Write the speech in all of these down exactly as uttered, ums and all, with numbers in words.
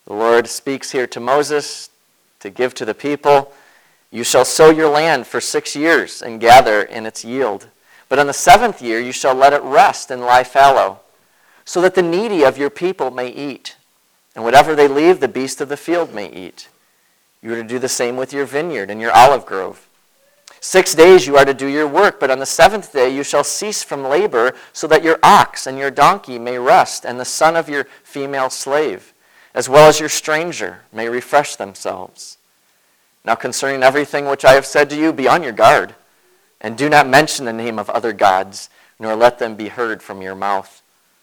The Lord speaks here to Moses to give to the people, "You shall sow your land for six years and gather in its yield. But on the seventh year you shall let it rest and lie fallow, so that the needy of your people may eat, and whatever they leave, the beasts of the field may eat. You are to do the same with your vineyard and your olive grove. Six days you are to do your work, but on the seventh day you shall cease from labor, so that your ox and your donkey may rest, and the son of your female slave, as well as your stranger, may refresh themselves. Now concerning everything which I have said to you, be on your guard, and do not mention the name of other gods, nor let them be heard from your mouth.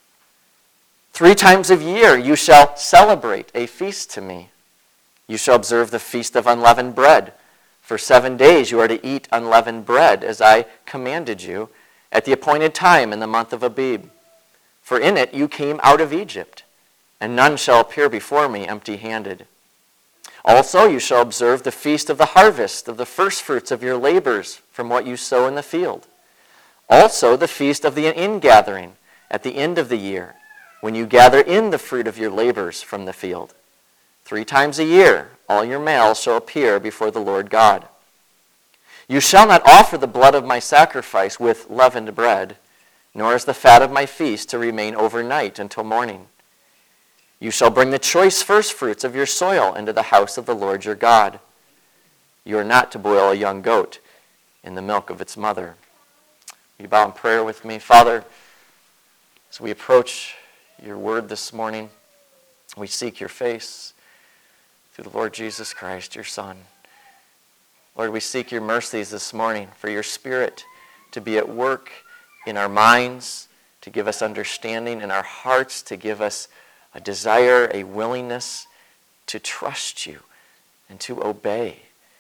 Three times a year you shall celebrate a feast to me. You shall observe the feast of unleavened bread. For seven days you are to eat unleavened bread, as I commanded you, at the appointed time in the month of Abib. For in it you came out of Egypt, and none shall appear before me empty-handed. Also you shall observe the feast of the harvest of the firstfruits of your labors from what you sow in the field. Also the feast of the ingathering at the end of the year, when you gather in the fruit of your labors from the field. Three times a year all your males shall appear before the Lord God. You shall not offer the blood of my sacrifice with leavened bread, nor is the fat of my feast to remain overnight until morning. You shall bring the choice firstfruits of your soil into the house of the Lord your God. You are not to boil a young goat in the milk of its mother." Will you bow in prayer with me? Father, as we approach your word this morning, we seek your face through the Lord Jesus Christ, your Son. Lord, we seek your mercies this morning for your Spirit to be at work in our minds, to give us understanding in our hearts, to give us a desire, a willingness to trust you and to obey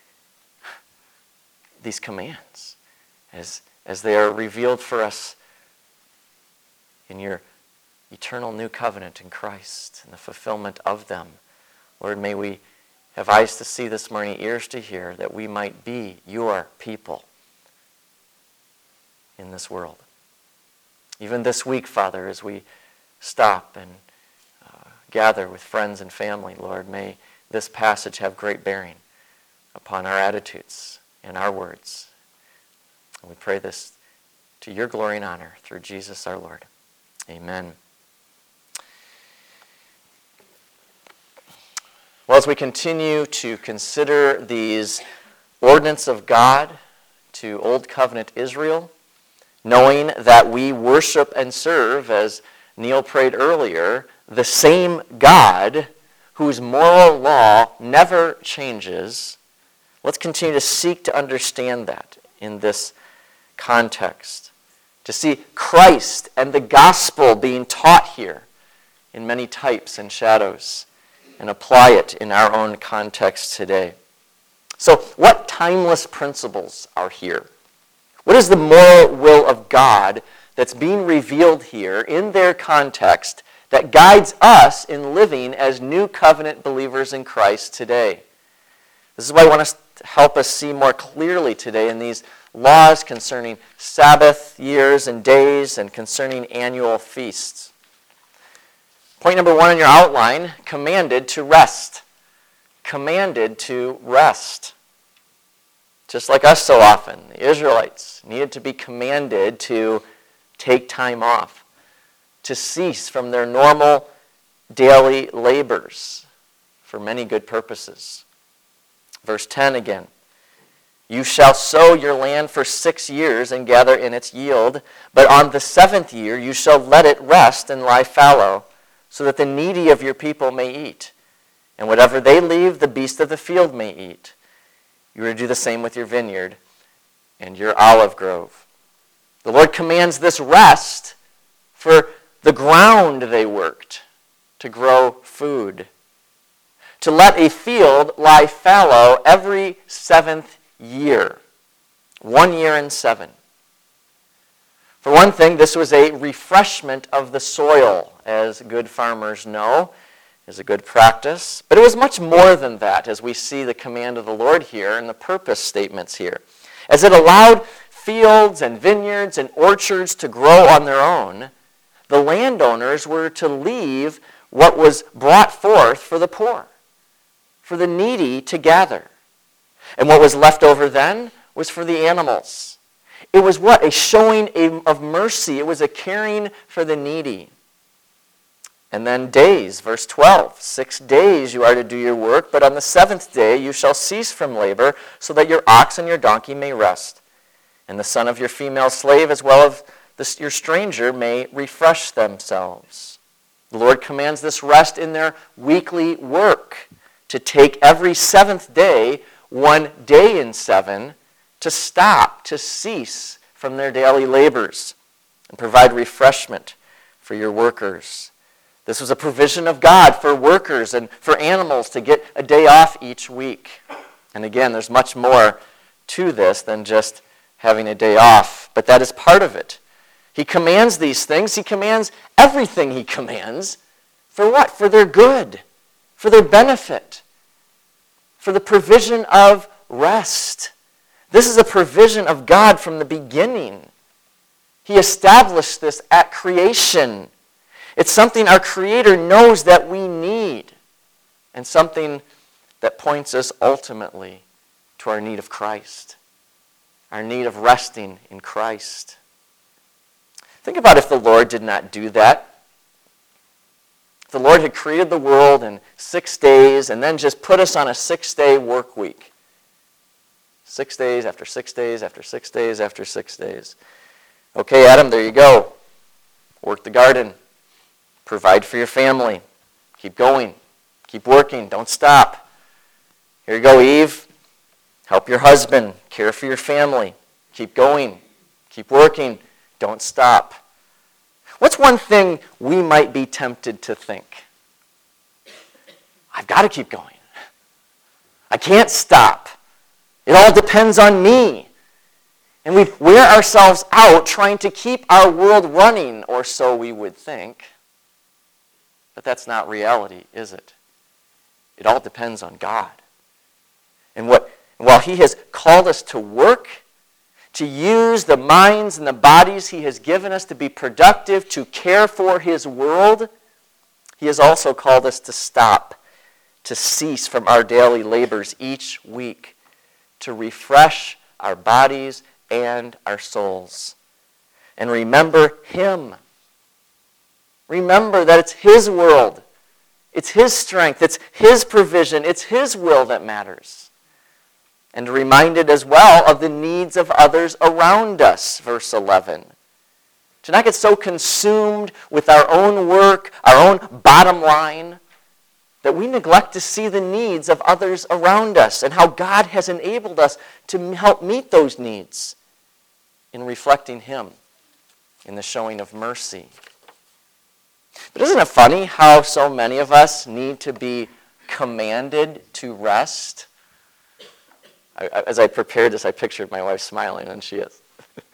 these commands as, as they are revealed for us in your eternal new covenant in Christ and the fulfillment of them. Lord, may we have eyes to see this morning, ears to hear, that we might be your people in this world. Even this week, Father, as we stop and uh, gather with friends and family, Lord, may this passage have great bearing upon our attitudes and our words. And we pray this to your glory and honor through Jesus our Lord. Amen. Well, as we continue to consider these ordinances of God to Old Covenant Israel, knowing that we worship and serve, as Neil prayed earlier, the same God whose moral law never changes, let's continue to seek to understand that in this context. To see Christ and the gospel being taught here in many types and shadows, and apply it in our own context today. So, what timeless principles are here? What is the moral will of God that's being revealed here in their context that guides us in living as new covenant believers in Christ today? This is why I want to help us see more clearly today in these laws concerning Sabbath years and days and concerning annual feasts. Point number one on your outline, commanded to rest. Commanded to rest. Just like us so often, the Israelites needed to be commanded to take time off, to cease from their normal daily labors for many good purposes. Verse ten again. You shall sow your land for six years and gather in its yield, but on the seventh year you shall let it rest and lie fallow, so that the needy of your people may eat, and whatever they leave, the beasts of the field may eat. You are to do the same with your vineyard and your olive grove. The Lord commands this rest for the ground they worked to grow food, to let a field lie fallow every seventh year, one year in seven. For one thing, this was a refreshment of the soil, as good farmers know, is a good practice. But it was much more than that, as we see the command of the Lord here and the purpose statements here. As it allowed fields and vineyards and orchards to grow on their own, the landowners were to leave what was brought forth for the poor, for the needy to gather. And what was left over then was for the animals. It was what? A showing of mercy. It was a caring for the needy. And then days, verse twelve. Six days you are to do your work, but on the seventh day you shall cease from labor, so that your ox and your donkey may rest. And the son of your female slave as well as the, your stranger may refresh themselves. The Lord commands this rest in their weekly work, to take every seventh day, one day in seven, to stop, to cease from their daily labors, and provide refreshment for your workers. This was a provision of God for workers and for animals to get a day off each week. And again, there's much more to this than just having a day off, but that is part of it. He commands these things. He commands everything he commands. For what? For their good, for their benefit, for the provision of rest. This is a provision of God from the beginning. He established this at creation. It's something our Creator knows that we need, and something that points us ultimately to our need of Christ, our need of resting in Christ. Think about if the Lord did not do that. If the Lord had created the world in six days and then just put us on a six-day work week. Six days after six days after six days after six days. Okay, Adam, there you go. Work the garden. Provide for your family. Keep going. Keep working. Don't stop. Here you go, Eve. Help your husband. Care for your family. Keep going. Keep working. Don't stop. What's one thing we might be tempted to think? I've got to keep going. I can't stop. It all depends on me. And we wear ourselves out trying to keep our world running, or so we would think. But that's not reality, is it? It all depends on God. And what, while He has called us to work, to use the minds and the bodies He has given us to be productive, to care for His world, He has also called us to stop, to cease from our daily labors each week, to refresh our bodies and our souls. And remember Him. Remember that it's His world. It's His strength. It's His provision. It's His will that matters. And reminded as well of the needs of others around us, verse eleven. To not get so consumed with our own work, our own bottom line, that we neglect to see the needs of others around us and how God has enabled us to help meet those needs in reflecting Him, in the showing of mercy. But isn't it funny how so many of us need to be commanded to rest? I, as I prepared this, I pictured my wife smiling, and she is.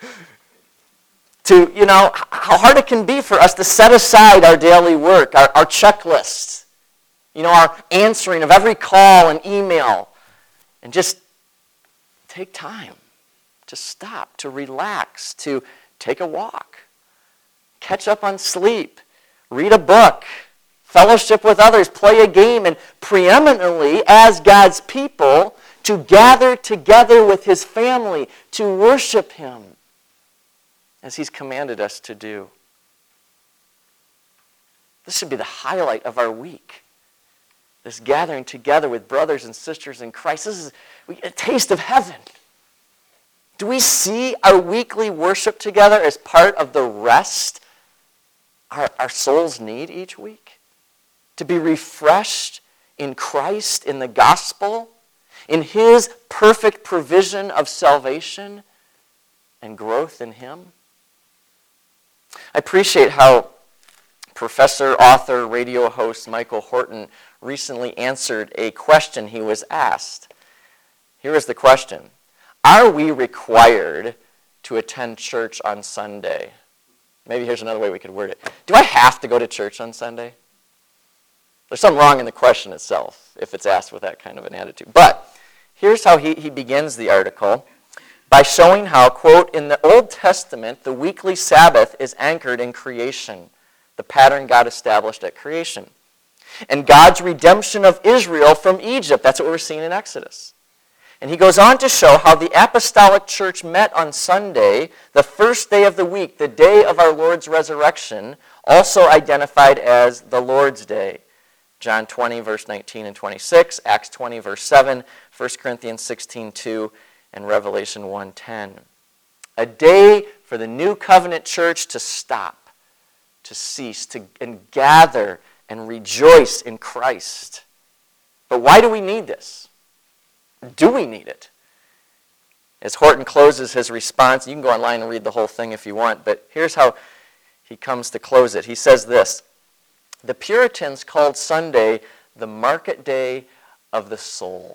To, you know, how hard it can be for us to set aside our daily work, our, our checklists, you know, our answering of every call and email, and just take time to stop, to relax, to take a walk, catch up on sleep, read a book, fellowship with others, play a game, and preeminently, as God's people, to gather together with His family, to worship Him, as He's commanded us to do. This should be the highlight of our week. This gathering together with brothers and sisters in Christ. This is a taste of heaven. Do we see our weekly worship together as part of the rest Our, our souls need each week? To be refreshed in Christ, in the gospel, in His perfect provision of salvation and growth in Him? I appreciate how professor, author, radio host Michael Horton recently answered a question he was asked. Here is the question. Are we required to attend church on Sunday? Maybe here's another way we could word it. Do I have to go to church on Sunday? There's something wrong in the question itself if it's asked with that kind of an attitude. But here's how he, he begins the article by showing how, quote, in the Old Testament, the weekly Sabbath is anchored in creation, the pattern God established at creation. and God's redemption of Israel from Egypt. That's what we're seeing in Exodus. And he goes on to show how the apostolic church met on Sunday, the first day of the week, the day of our Lord's resurrection, also identified as the Lord's Day. John twenty, verse nineteen and twenty-six, Acts twenty, verse seven, First Corinthians sixteen, two, and Revelation one, ten. A day for the new covenant church to stop, to cease, to and gather and rejoice in Christ. But why do we need this? Do we need it? As Horton closes his response, you can go online and read the whole thing if you want, but here's how he comes to close it. He says this: the Puritans called Sunday the market day of the soul.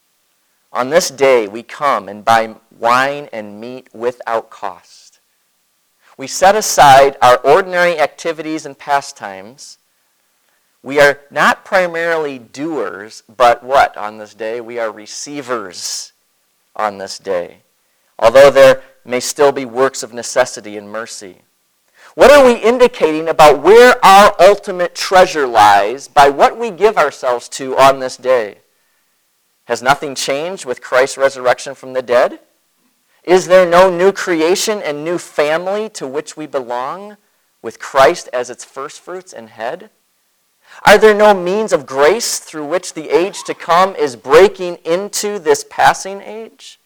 On this day we come and buy wine and meat without cost. We set aside our ordinary activities and pastimes. We are not primarily doers, but what on this day? We are receivers on this day, although there may still be works of necessity and mercy. What are we indicating about where our ultimate treasure lies by what we give ourselves to on this day? Has nothing changed with Christ's resurrection from the dead? Is there no new creation and new family to which we belong, with Christ as its firstfruits and head? Are there no means of grace through which the age to come is breaking into this passing age?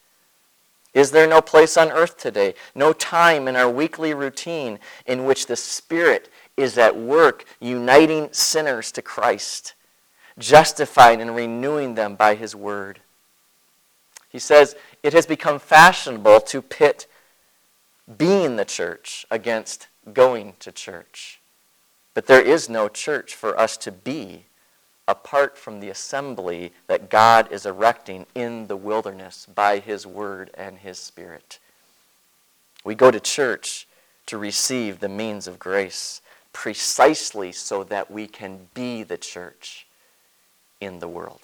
Is there no place on earth today, no time in our weekly routine in which the Spirit is at work uniting sinners to Christ, justifying and renewing them by His Word? He says, it has become fashionable to pit being the church against going to church. But there is no church for us to be apart from the assembly that God is erecting in the wilderness by His Word and His Spirit. We go to church to receive the means of grace precisely so that we can be the church in the world.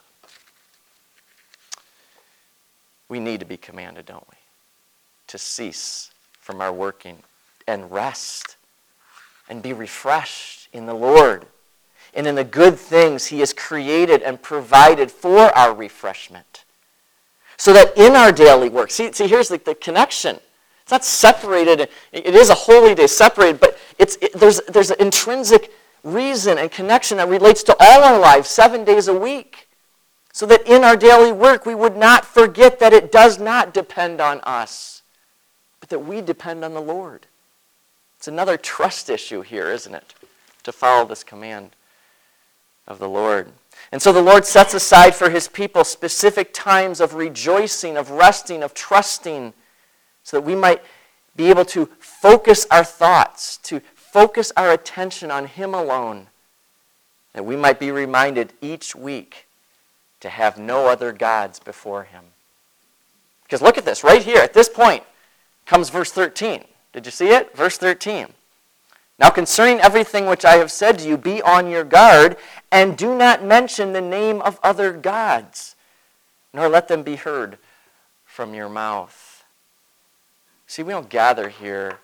We need to be commanded, don't we? To cease from our working and rest and be refreshed in the Lord and in the good things He has created and provided for our refreshment. So that in our daily work, see, see here's the, the connection. It's not separated. It is a holy day, separated, but it's it, there's, there's an intrinsic reason and connection that relates to all our lives, seven days a week. So that in our daily work, we would not forget that it does not depend on us, but that we depend on the Lord. It's another trust issue here, isn't it? To follow this command of the Lord. And so the Lord sets aside for His people specific times of rejoicing, of resting, of trusting, so that we might be able to focus our thoughts, to focus our attention on Him alone, that we might be reminded each week to have no other gods before Him. Because look at this, right here, at this point, comes verse thirteen. Did you see it? Verse thirteen. Now concerning everything which I have said to you, be on your guard, and do not mention the name of other gods, nor let them be heard from your mouth. See, we don't gather here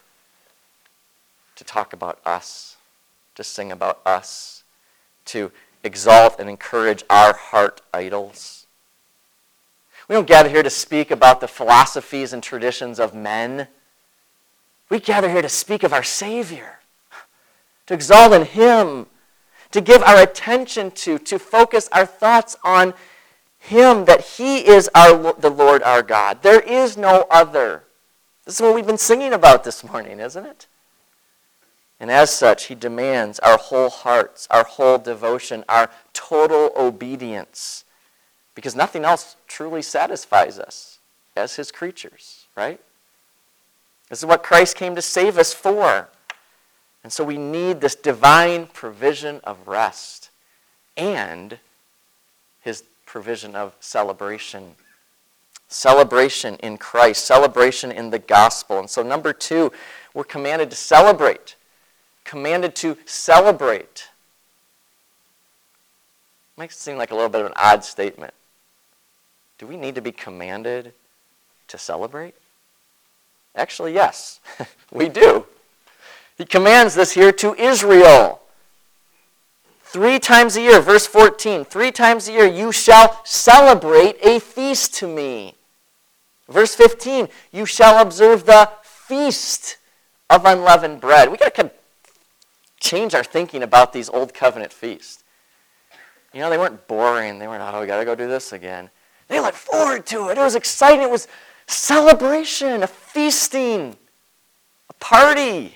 to talk about us, to sing about us, to exalt and encourage our heart idols. We don't gather here to speak about the philosophies and traditions of men. We gather here to speak of our Savior, to exalt in Him, to give our attention to, to focus our thoughts on Him, that He is our the Lord our God. There is no other. This is what we've been singing about this morning, isn't it? And as such, He demands our whole hearts, our whole devotion, our total obedience, because nothing else truly satisfies us as His creatures, right? This is what Christ came to save us for. And so we need this divine provision of rest and His provision of celebration. Celebration in Christ, celebration in the gospel. And so number two, we're commanded to celebrate. Commanded to celebrate. Makes it seem like a little bit of an odd statement. Do we need to be commanded to celebrate? Actually, yes, we do. He commands this here to Israel. Three times a year, verse fourteen, three times a year you shall celebrate a feast to me. Verse fifteen, you shall observe the feast of unleavened bread. We got to kind of change our thinking about these old covenant feasts. You know, they weren't boring. They weren't, oh, we got to go do this again. They looked forward to it. It was exciting. It was celebration, a feasting, a party.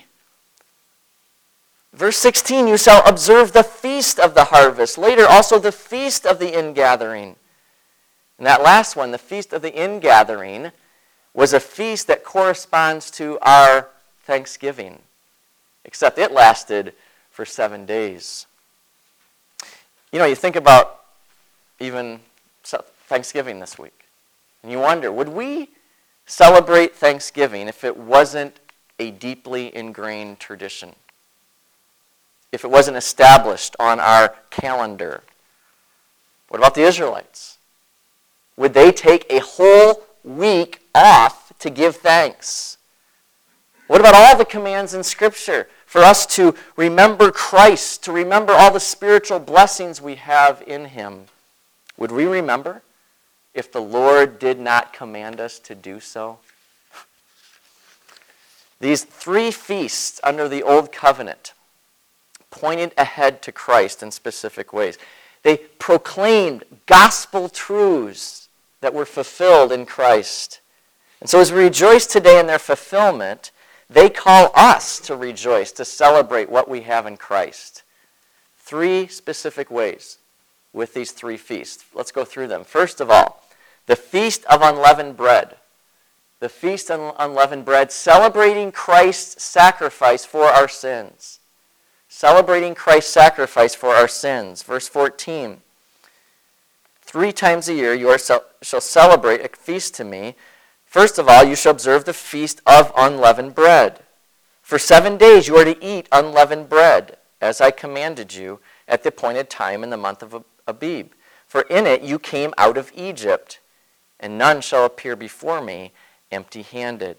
Verse sixteen, you shall observe the feast of the harvest. Later, also the feast of the ingathering. And that last one, the feast of the ingathering, was a feast that corresponds to our Thanksgiving, except it lasted for seven days. You know, you think about even Thanksgiving this week, and you wonder, would we celebrate Thanksgiving if it wasn't a deeply ingrained tradition? If it wasn't established on our calendar? What about the Israelites? Would they take a whole week off to give thanks? What about all the commands in Scripture for us to remember Christ, to remember all the spiritual blessings we have in Him? Would we remember if the Lord did not command us to do so? These three feasts under the Old Covenant pointed ahead to Christ in specific ways. They proclaimed gospel truths that were fulfilled in Christ. And so as we rejoice today in their fulfillment, they call us to rejoice, to celebrate what we have in Christ. Three specific ways with these three feasts. Let's go through them. First of all, the Feast of Unleavened Bread. The Feast of Unleavened Bread, celebrating Christ's sacrifice for our sins. Celebrating Christ's sacrifice for our sins. Verse fourteen. Three times a year you are, shall celebrate a feast to me. First of all, you shall observe the Feast of Unleavened Bread. For seven days you are to eat unleavened bread, as I commanded you at the appointed time in the month of Abib. For in it you came out of Egypt, and none shall appear before me empty-handed.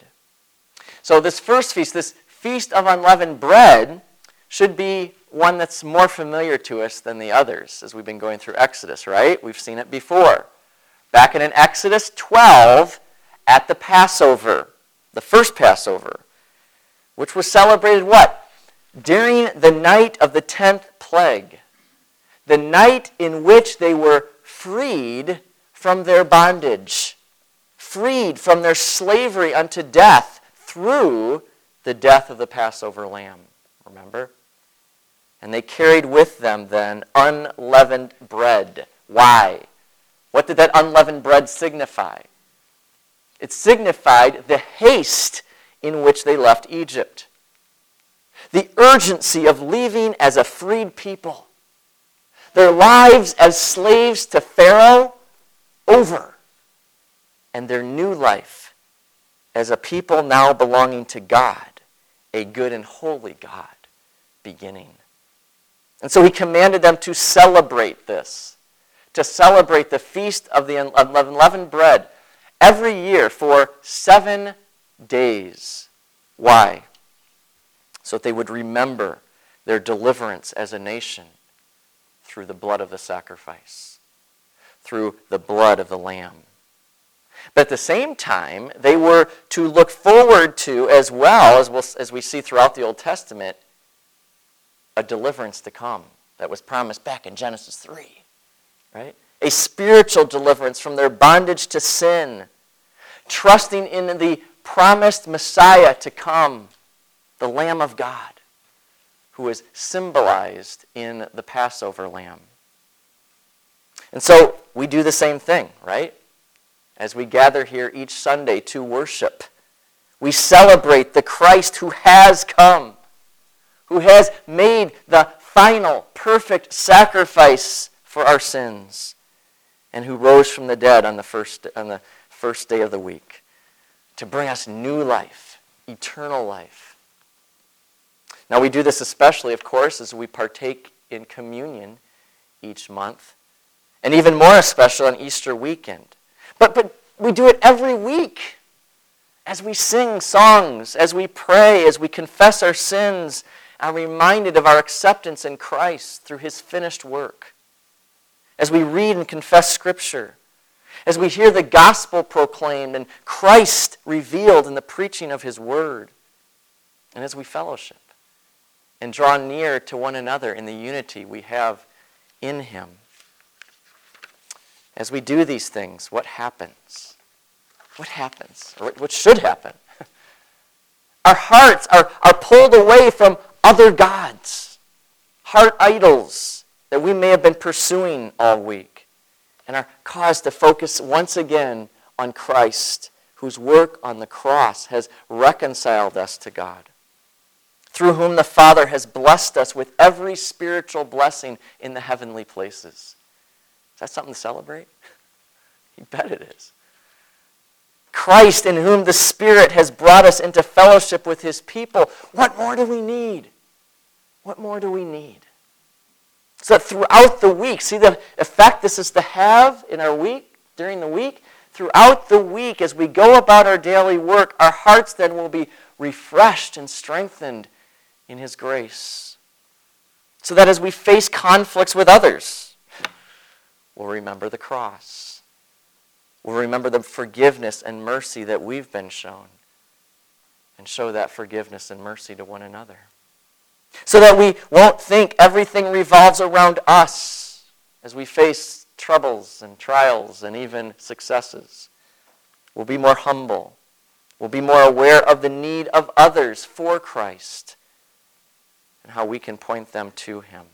So this first feast, this Feast of Unleavened Bread, should be one that's more familiar to us than the others as we've been going through Exodus, right? We've seen it before. Back in Exodus twelve, at the Passover, the first Passover, which was celebrated what? During the night of the tenth plague. The night in which they were freed from their bondage, freed from their slavery unto death through the death of the Passover lamb. Remember? And they carried with them then unleavened bread. Why? What did that unleavened bread signify? It signified the haste in which they left Egypt. The urgency of leaving as a freed people. Their lives as slaves to Pharaoh over. And their new life as a people now belonging to God, a good and holy God, beginning. And so he commanded them to celebrate this, to celebrate the Feast of the Unleavened Bread every year for seven days. Why? So that they would remember their deliverance as a nation through the blood of the sacrifice, through the blood of the Lamb. But at the same time, they were to look forward to, as well as, we'll, as we see throughout the Old Testament, a deliverance to come that was promised back in Genesis three. Right? A spiritual deliverance from their bondage to sin, trusting in the promised Messiah to come, the Lamb of God, who is symbolized in the Passover lamb. And so we do the same thing, right? As we gather here each Sunday to worship, we celebrate the Christ who has come, who has made the final, perfect sacrifice for our sins, and who rose from the dead on the first, on the first day of the week to bring us new life, eternal life. Now we do this especially, of course, as we partake in communion each month, and even more especially on Easter weekend. But, but we do it every week as we sing songs, as we pray, as we confess our sins, are reminded of our acceptance in Christ through his finished work. As we read and confess Scripture, as we hear the gospel proclaimed and Christ revealed in the preaching of his word, and as we fellowship and draw near to one another in the unity we have in him. As we do these things, what happens? What happens? Or what should happen? Our hearts are, are pulled away from other gods, heart idols that we may have been pursuing all week, and are caused to focus once again on Christ, whose work on the cross has reconciled us to God, through whom the Father has blessed us with every spiritual blessing in the heavenly places. Is that something to celebrate? You bet it is. Christ, in whom the Spirit has brought us into fellowship with his people. What more do we need? What more do we need? So that throughout the week, see the effect this is to have in our week, during the week? Throughout the week, as we go about our daily work, our hearts then will be refreshed and strengthened in his grace. So that as we face conflicts with others, we'll remember the cross. We'll remember the forgiveness and mercy that we've been shown, and show that forgiveness and mercy to one another. So that we won't think everything revolves around us as we face troubles and trials and even successes. We'll be more humble. We'll be more aware of the need of others for Christ and how we can point them to him.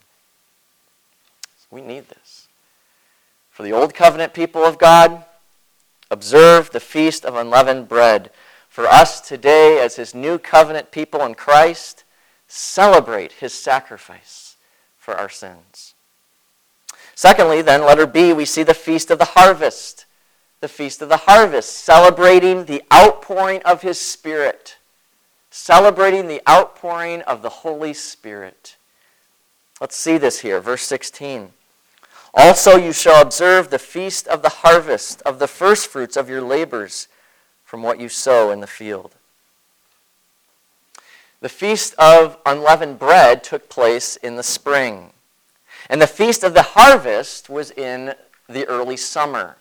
We need this. For the Old Covenant people of God, observe the Feast of Unleavened Bread. For us today, as his new covenant people in Christ, celebrate his sacrifice for our sins. Secondly, then, letter B, we see the Feast of the Harvest. The Feast of the Harvest, celebrating the outpouring of his Spirit. Celebrating the outpouring of the Holy Spirit. Let's see this here, verse sixteen. Also you shall observe the feast of the harvest of the firstfruits of your labors from what you sow in the field. The Feast of Unleavened Bread took place in the spring. And the Feast of the Harvest was in the early summer.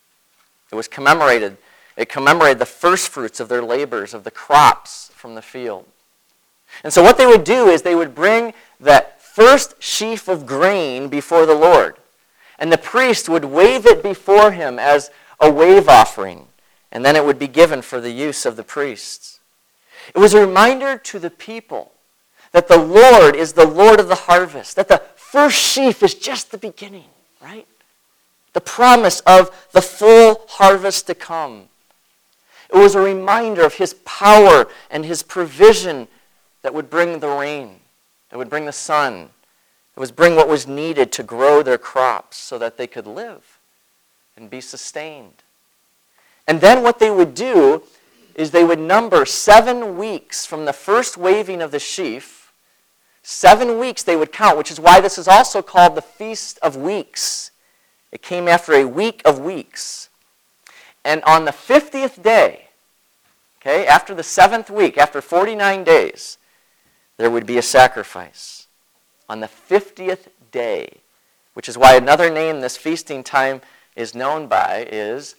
It was commemorated. It commemorated the firstfruits of their labors, of the crops from the field. And so what they would do is they would bring that first sheaf of grain before the Lord. And the priest would wave it before him as a wave offering. And then it would be given for the use of the priests. It was a reminder to the people that the Lord is the Lord of the harvest. That the first sheaf is just the beginning, right? The promise of the full harvest to come. It was a reminder of his power and his provision that would bring the rain, that would bring the sun. It was bring what was needed to grow their crops so that they could live and be sustained. And then what they would do is they would number seven weeks from the first waving of the sheaf. Seven weeks they would count, which is why this is also called the Feast of Weeks. It came after a week of weeks. And on the fiftieth day, okay, after the seventh week, after forty-nine days, there would be a sacrifice. On the fiftieth day, which is why another name this feasting time is known by is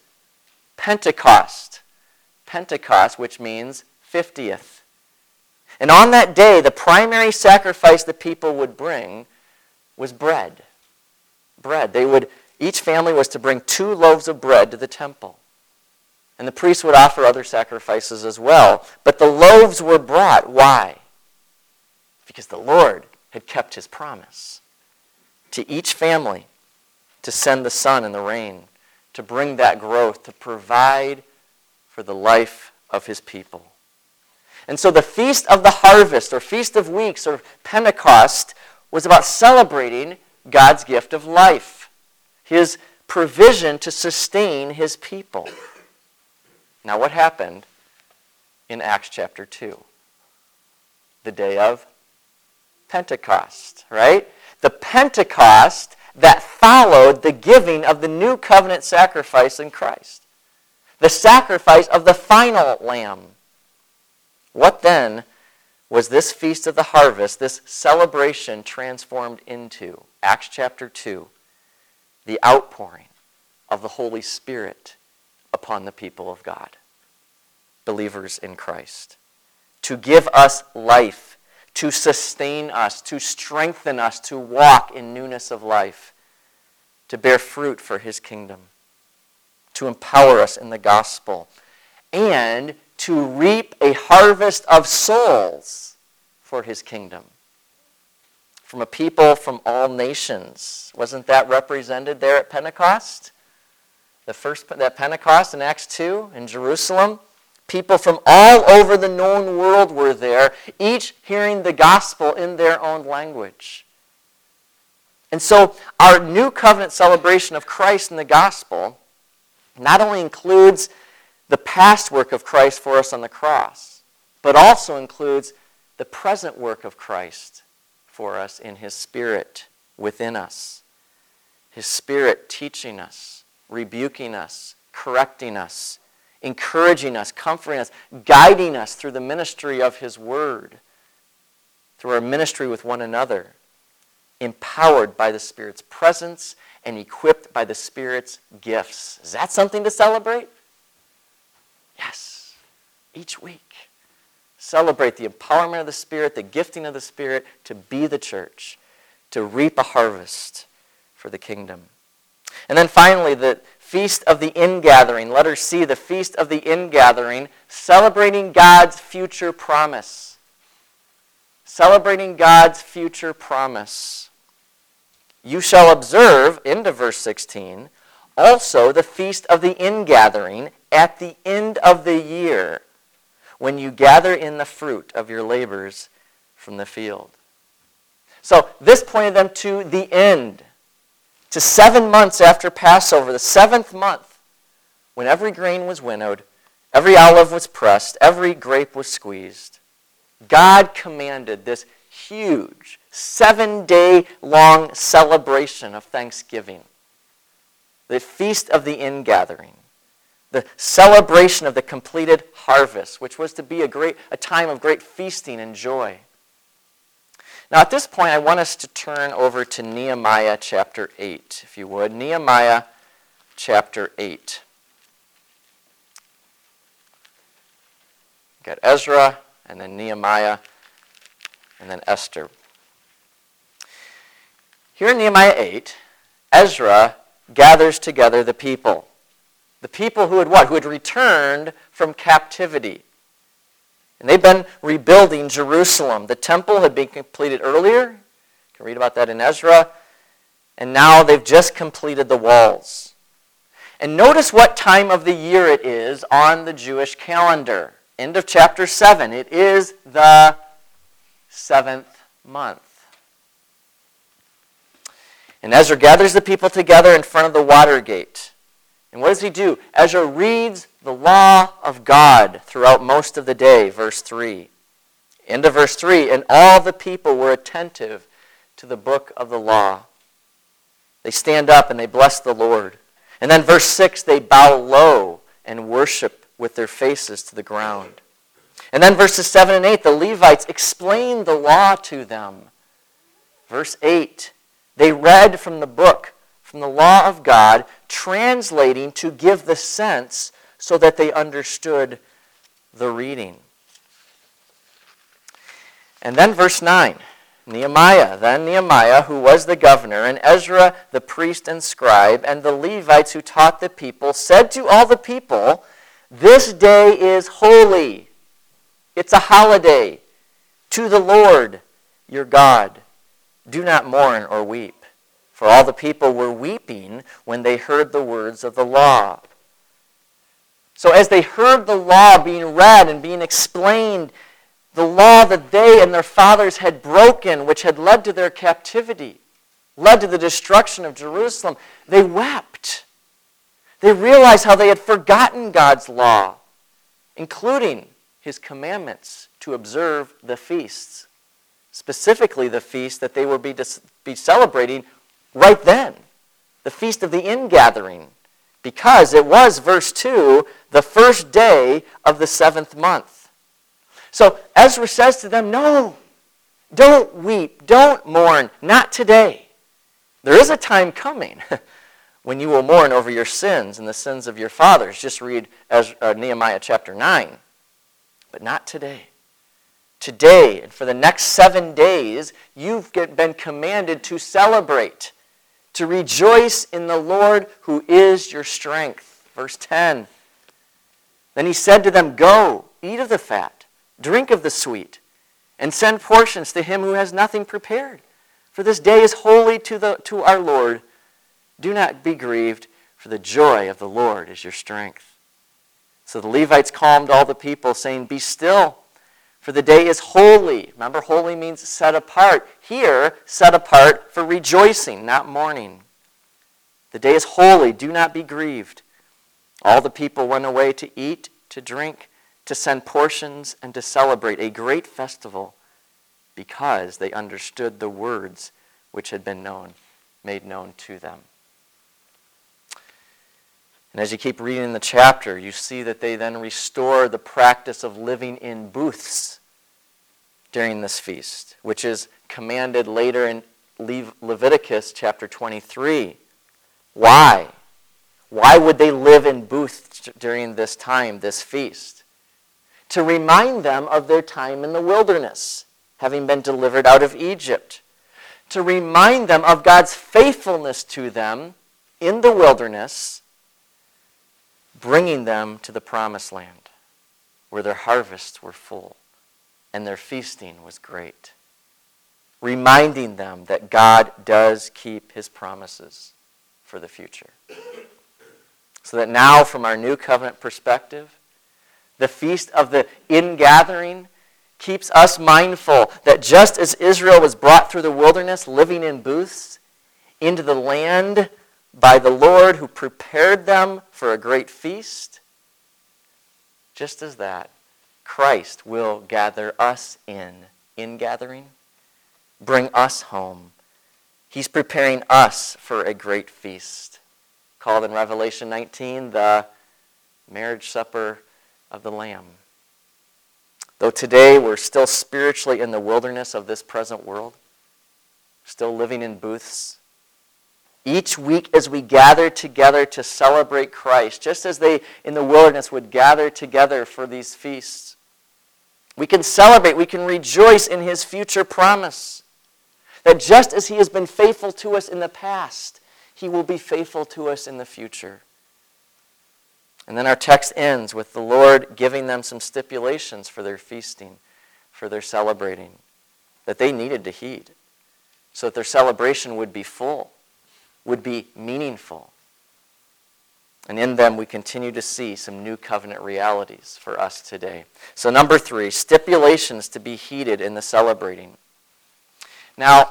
Pentecost. Pentecost, which means fiftieth. And on that day, the primary sacrifice the people would bring was bread. Bread. They would, each family was to bring two loaves of bread to the temple. And the priests would offer other sacrifices as well. But the loaves were brought. Why? Because the Lord had kept his promise to each family to send the sun and the rain, to bring that growth, to provide for the life of his people. And so the Feast of the Harvest, or Feast of Weeks, or Pentecost, was about celebrating God's gift of life, his provision to sustain his people. Now what happened in Acts chapter two? The day of Pentecost, right? The Pentecost that followed the giving of the new covenant sacrifice in Christ. The sacrifice of the final lamb. What then was this feast of the harvest, this celebration transformed into, Acts chapter two, the outpouring of the Holy Spirit upon the people of God, believers in Christ, to give us life, to sustain us, to strengthen us, to walk in newness of life, to bear fruit for his kingdom, to empower us in the gospel, and to reap a harvest of souls for his kingdom. From a people from all nations. Wasn't that represented there at Pentecost? The first that Pentecost in Acts two in Jerusalem? People from all over the known world were there, each hearing the gospel in their own language. And so our new covenant celebration of Christ and the gospel not only includes the past work of Christ for us on the cross, but also includes the present work of Christ for us in his Spirit within us. His Spirit teaching us, rebuking us, correcting us, encouraging us, comforting us, guiding us through the ministry of his word, through our ministry with one another, empowered by the Spirit's presence and equipped by the Spirit's gifts. Is that something to celebrate? Yes. Each week. Celebrate the empowerment of the Spirit, the gifting of the Spirit to be the church, to reap a harvest for the kingdom. And then finally, the Feast of the Ingathering. Letter C, the Feast of the Ingathering, celebrating God's future promise. Celebrating God's future promise. You shall observe, into verse sixteen, also the Feast of the Ingathering at the end of the year, when you gather in the fruit of your labors from the field. So this pointed them to the end, to seven months after Passover, the seventh month, when every grain was winnowed, every olive was pressed, every grape was squeezed. God commanded this huge, seven-day-long celebration of Thanksgiving, the Feast of the Ingathering, the celebration of the completed harvest, which was to be a great a time of great feasting and joy. Now at this point, I want us to turn over to Nehemiah chapter eight, if you would. Nehemiah chapter eight. We've got Ezra, and then Nehemiah, and then Esther. Here in Nehemiah eight, Ezra gathers together the people. The people who had what? Who had returned from captivity. And they've been rebuilding Jerusalem. The temple had been completed earlier. You can read about that in Ezra. And now they've just completed the walls. And notice what time of the year it is on the Jewish calendar. End of chapter seven. It is the seventh month. And Ezra gathers the people together in front of the water gate. And what does he do? Ezra reads the law of God throughout most of the day, verse three. End of verse three, and all the people were attentive to the book of the law. They stand up and they bless the Lord. And then verse six, they bow low and worship with their faces to the ground. And then verses seven and eight, the Levites explain the law to them. Verse eight, they read from the book, from the law of God, translating to give the sense so that they understood the reading. And then verse nine, Nehemiah, then Nehemiah, who was the governor, and Ezra, the priest and scribe, and the Levites who taught the people, said to all the people, "This day is holy. It's a holiday to the Lord your God. Do not mourn or weep." For all the people were weeping when they heard the words of the law. So as they heard the law being read and being explained, the law that they and their fathers had broken, which had led to their captivity, led to the destruction of Jerusalem, they wept. They realized how they had forgotten God's law, including his commandments to observe the feasts, specifically the feast that they would be, be celebrating right then, the Feast of the Ingathering, because it was, verse two, the first day of the seventh month. So Ezra says to them, no, don't weep, don't mourn, not today. There is a time coming when you will mourn over your sins and the sins of your fathers. Just read Ezra, uh, Nehemiah chapter nine. But not today. Today, and for the next seven days, you've been commanded to celebrate, to rejoice in the Lord who is your strength. Verse ten. Then he said to them, go, eat of the fat, drink of the sweet, and send portions to him who has nothing prepared. For this day is holy to, the, to our Lord. Do not be grieved, for the joy of the Lord is your strength. So the Levites calmed all the people, saying, be still, for the day is holy. Remember, holy means set apart. Here, set apart for rejoicing, not mourning. The day is holy. Do not be grieved. All the people went away to eat, to drink, to send portions, and to celebrate a great festival, because they understood the words which had been known, made known to them. And as you keep reading the chapter, you see that they then restore the practice of living in booths during this feast, which is commanded later in Leviticus chapter twenty-three. Why? Why would they live in booths during this time, this feast? To remind them of their time in the wilderness, having been delivered out of Egypt. To remind them of God's faithfulness to them in the wilderness, bringing them to the promised land, where their harvests were full and their feasting was great. Reminding them that God does keep his promises for the future. So that now, from our new covenant perspective, the feast of the ingathering keeps us mindful that just as Israel was brought through the wilderness, living in booths, into the land by the Lord who prepared them for a great feast, just as that, Christ will gather us in, in gathering, bring us home. He's preparing us for a great feast, called in Revelation nineteen the marriage supper of the Lamb. Though today we're still spiritually in the wilderness of this present world, still living in booths, each week as we gather together to celebrate Christ, just as they in the wilderness would gather together for these feasts, we can celebrate, we can rejoice in his future promise. That just as he has been faithful to us in the past, he will be faithful to us in the future. And then our text ends with the Lord giving them some stipulations for their feasting, for their celebrating, that they needed to heed, so that their celebration would be full, would be meaningful. And in them we continue to see some new covenant realities for us today. So number three, stipulations to be heeded in the celebrating. Now,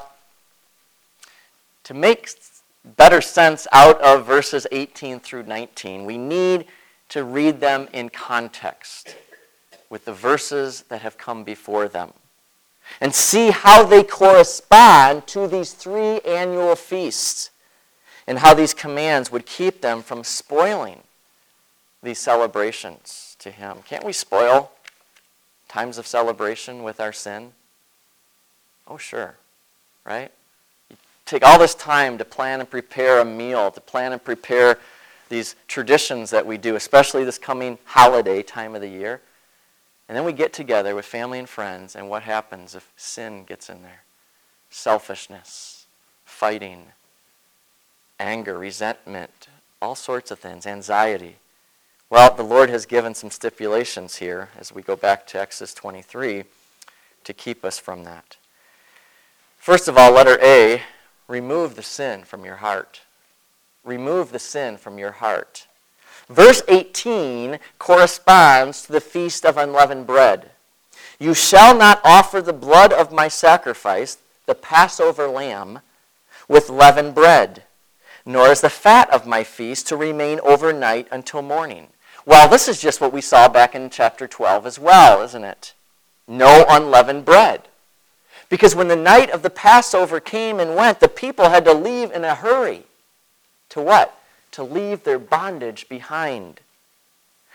to make better sense out of verses eighteen through nineteen, we need to read them in context with the verses that have come before them and see how they correspond to these three annual feasts and how these commands would keep them from spoiling these celebrations to him. Can't we spoil times of celebration with our sin? Oh, sure, right? You take all this time to plan and prepare a meal, to plan and prepare these traditions that we do, especially this coming holiday time of the year. And then we get together with family and friends, and what happens if sin gets in there? Selfishness, fighting, anger, resentment, all sorts of things, anxiety. Well, the Lord has given some stipulations here as we go back to Exodus twenty-three to keep us from that. First of all, letter A, remove the sin from your heart. Remove the sin from your heart. Verse eighteen corresponds to the Feast of Unleavened Bread. You shall not offer the blood of my sacrifice, the Passover lamb, with leavened bread, nor is the fat of my feast to remain overnight until morning. Well, this is just what we saw back in chapter twelve as well, isn't it? No unleavened bread. Because when the night of the Passover came and went, the people had to leave in a hurry. To what? To leave their bondage behind.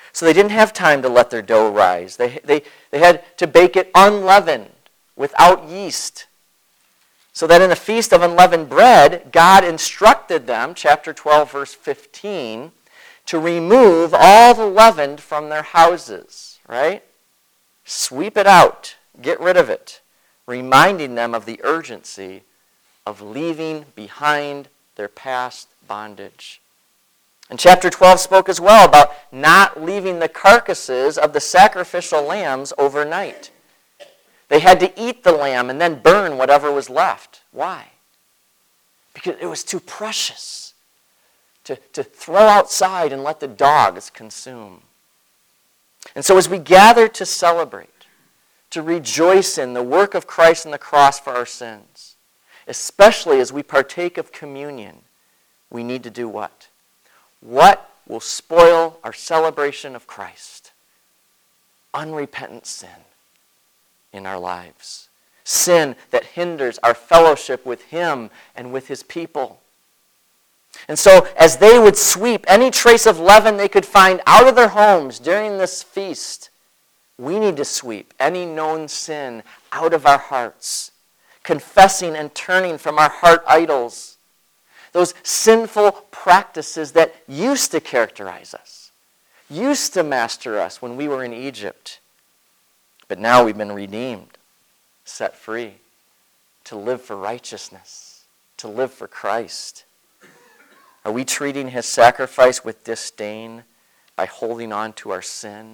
So they didn't have time to let their dough rise. They, they, they had to bake it unleavened, without yeast. So that in the Feast of Unleavened Bread, God instructed them, chapter twelve, verse fifteen, to remove all the leaven from their houses, right? Sweep it out. Get rid of it. Reminding them of the urgency of leaving behind their past bondage. And chapter twelve spoke as well about not leaving the carcasses of the sacrificial lambs overnight. They had to eat the lamb and then burn whatever was left. Why? Because it was too precious to, to throw outside and let the dogs consume. And so as we gather to celebrate, to rejoice in the work of Christ on the cross for our sins, especially as we partake of communion, we need to do what? What will spoil our celebration of Christ? Unrepentant sin in our lives. Sin that hinders our fellowship with Him and with His people. And so, as they would sweep any trace of leaven they could find out of their homes during this feast, we need to sweep any known sin out of our hearts, confessing and turning from our heart idols, those sinful practices that used to characterize us, used to master us when we were in Egypt. But now we've been redeemed, set free, to live for righteousness, to live for Christ. Are we treating His sacrifice with disdain by holding on to our sin?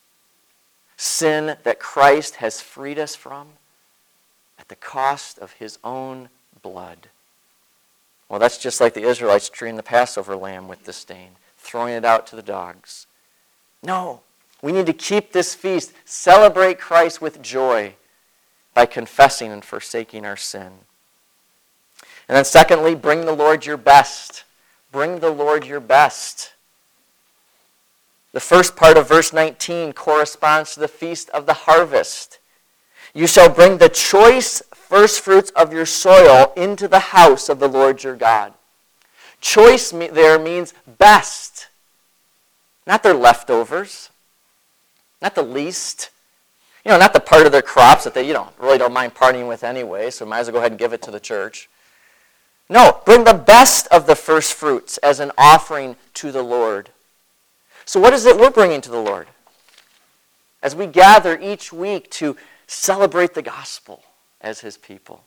Sin that Christ has freed us from at the cost of His own blood. Well, that's just like the Israelites treating the Passover lamb with disdain, throwing it out to the dogs. No, we need to keep this feast, celebrate Christ with joy by confessing and forsaking our sin. And then secondly, bring the Lord your best. Bring the Lord your best. The first part of verse nineteen corresponds to the feast of the harvest. You shall bring the choice first fruits of your soil into the house of the Lord your God. Choice there means best. Not their leftovers. Not the least. You know, not the part of their crops that they, you know, really don't mind partying with anyway, so might as well go ahead and give it to the church. No, bring the best of the first fruits as an offering to the Lord. So what is it we're bringing to the Lord? As we gather each week to celebrate the gospel as His people.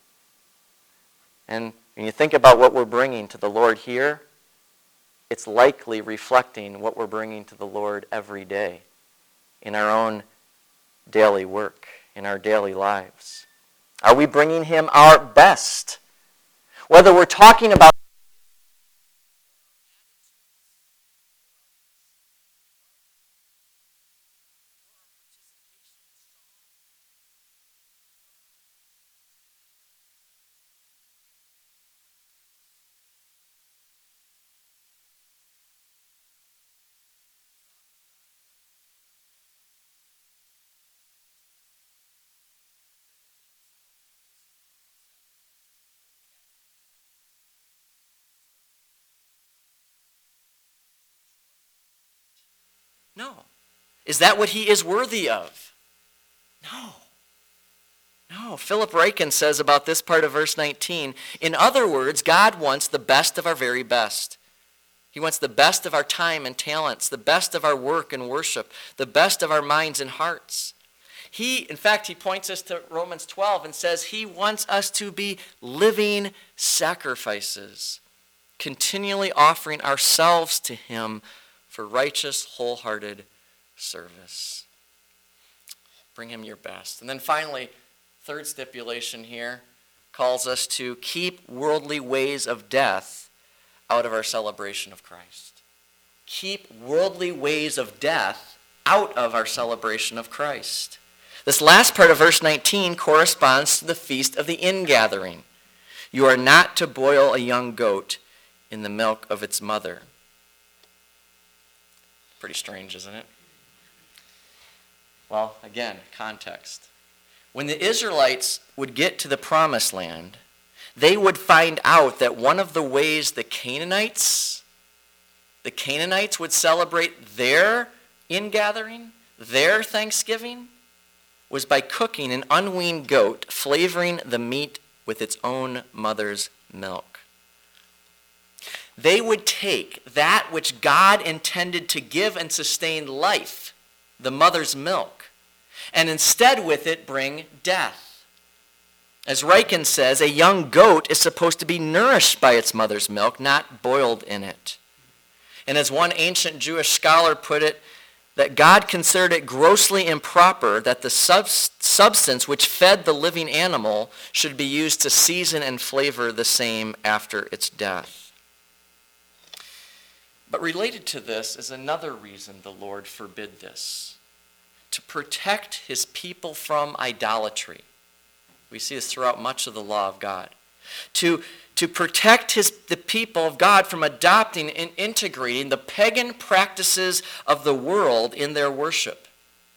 And when you think about what we're bringing to the Lord here, it's likely reflecting what we're bringing to the Lord every day in our own daily work, in our daily lives. Are we bringing Him our best? Whether we're talking about No. Is that what He is worthy of? No. No. Philip Ryken says about this part of verse nineteen, in other words, God wants the best of our very best. He wants the best of our time and talents, the best of our work and worship, the best of our minds and hearts. He, in fact, he points us to Romans twelve and says He wants us to be living sacrifices, continually offering ourselves to Him for righteous, wholehearted service. Bring Him your best. And then finally, third stipulation here calls us to keep worldly ways of death out of our celebration of Christ. Keep worldly ways of death out of our celebration of Christ. This last part of verse nineteen corresponds to the feast of the ingathering. You are not to boil a young goat in the milk of its mother. Pretty strange, isn't it? Well, again, context. When the Israelites would get to the promised land, they would find out that one of the ways the Canaanites, the Canaanites would celebrate their ingathering, their Thanksgiving, was by cooking an unweaned goat, flavoring the meat with its own mother's milk. They would take that which God intended to give and sustain life, the mother's milk, and instead with it bring death. As Ryken says, a young goat is supposed to be nourished by its mother's milk, not boiled in it. And as one ancient Jewish scholar put it, that God considered it grossly improper that the sub- substance which fed the living animal should be used to season and flavor the same after its death. But related to this is another reason the Lord forbid this: to protect his people from idolatry. We see this throughout much of the law of God. To, to protect his, the people of God from adopting and integrating the pagan practices of the world in their worship,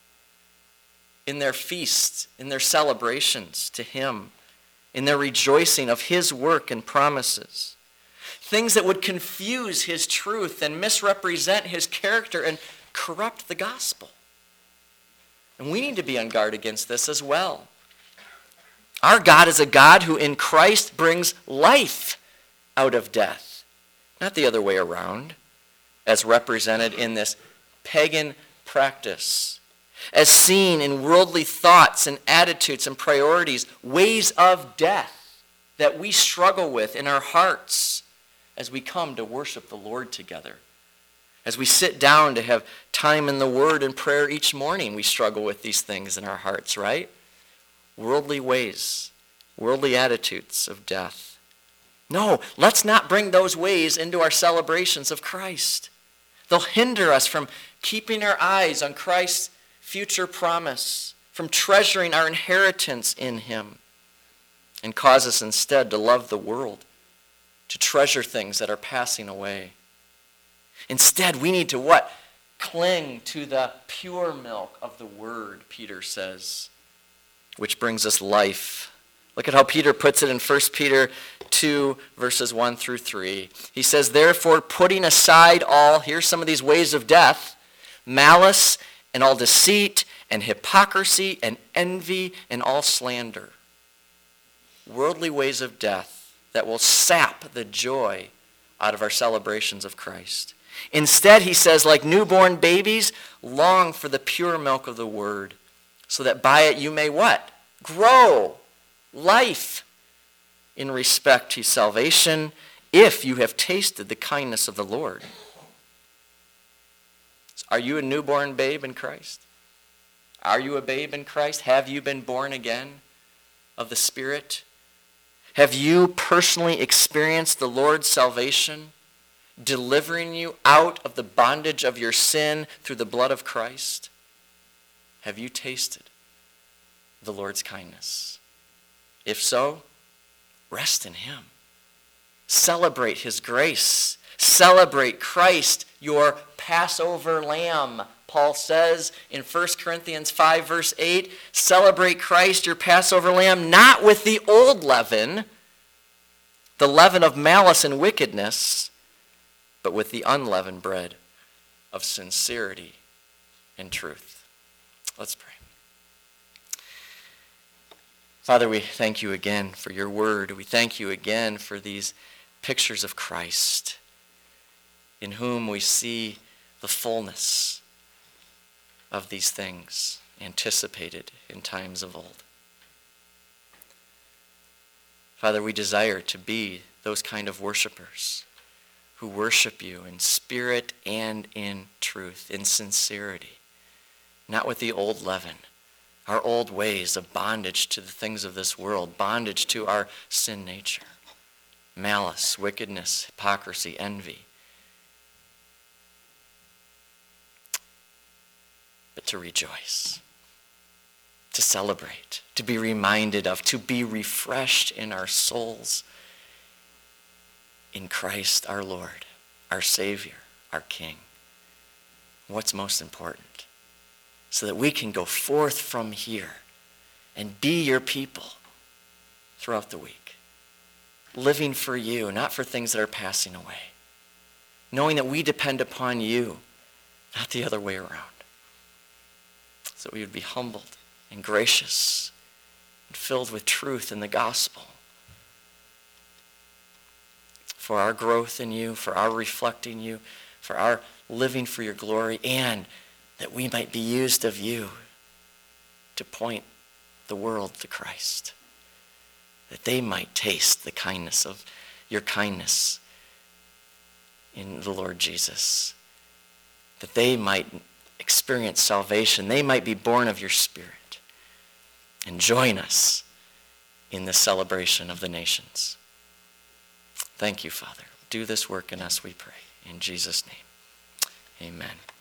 in their feasts, in their celebrations to him, in their rejoicing of his work and promises. Things that would confuse his truth and misrepresent his character and corrupt the gospel. And we need to be on guard against this as well. Our God is a God who in Christ brings life out of death, not the other way around, as represented in this pagan practice, as seen in worldly thoughts and attitudes and priorities, ways of death that we struggle with in our hearts as we come to worship the Lord together. As we sit down to have time in the Word and prayer each morning, we struggle with these things in our hearts, right? Worldly ways, worldly attitudes of death. No, let's not bring those ways into our celebrations of Christ. They'll hinder us from keeping our eyes on Christ's future promise, from treasuring our inheritance in him, and cause us instead to love the world, to treasure things that are passing away. Instead, we need to what? Cling to the pure milk of the Word, Peter says, which brings us life. Look at how Peter puts it in First Peter two, verses one through three. He says, therefore, putting aside all, here's some of these ways of death, malice and all deceit and hypocrisy and envy and all slander. Worldly ways of death that will sap the joy out of our celebrations of Christ. Instead, he says, like newborn babies, long for the pure milk of the Word, so that by it you may what? Grow life in respect to salvation, if you have tasted the kindness of the Lord. Are you a newborn babe in Christ? Are you a babe in Christ? Have you been born again of the Spirit? Have you personally experienced the Lord's salvation, delivering you out of the bondage of your sin through the blood of Christ? Have you tasted the Lord's kindness? If so, rest in him. Celebrate his grace. Celebrate Christ, your Passover lamb. Paul says in First Corinthians five, verse eight, celebrate Christ, your Passover lamb, not with the old leaven, the leaven of malice and wickedness, but with the unleavened bread of sincerity and truth. Let's pray. Father, we thank you again for your word. We thank you again for these pictures of Christ, in whom we see the fullness of these things anticipated in times of old. Father, we desire to be those kind of worshipers who worship you in spirit and in truth, in sincerity, not with the old leaven, our old ways of bondage to the things of this world, bondage to our sin nature, malice, wickedness, hypocrisy, envy, but to rejoice, to celebrate, to be reminded of, to be refreshed in our souls in Christ our Lord, our Savior, our King. What's most important? So that we can go forth from here and be your people throughout the week, living for you, not for things that are passing away, knowing that we depend upon you, not the other way around. so that we would be humbled and gracious and filled with truth in the gospel. For our growth in you, for our reflecting you, for our living for your glory, and that we might be used of you to point the world to Christ. That they might taste the kindness of your kindness in the Lord Jesus. That they might experience salvation. They might be born of your Spirit and join us in the celebration of the nations. Thank you, Father. Do this work in us, we pray. In Jesus' name, amen.